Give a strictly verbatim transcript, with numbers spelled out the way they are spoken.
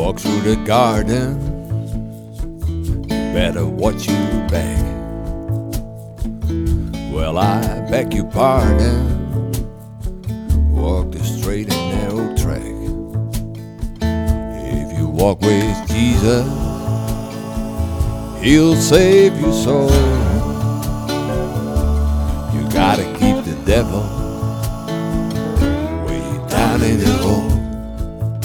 walk through the garden, better watch your back. Well, I beg your pardon, walk the straight and narrow track. If you walk with Jesus, He'll save your soul. You gotta keep the devil way down in the hole.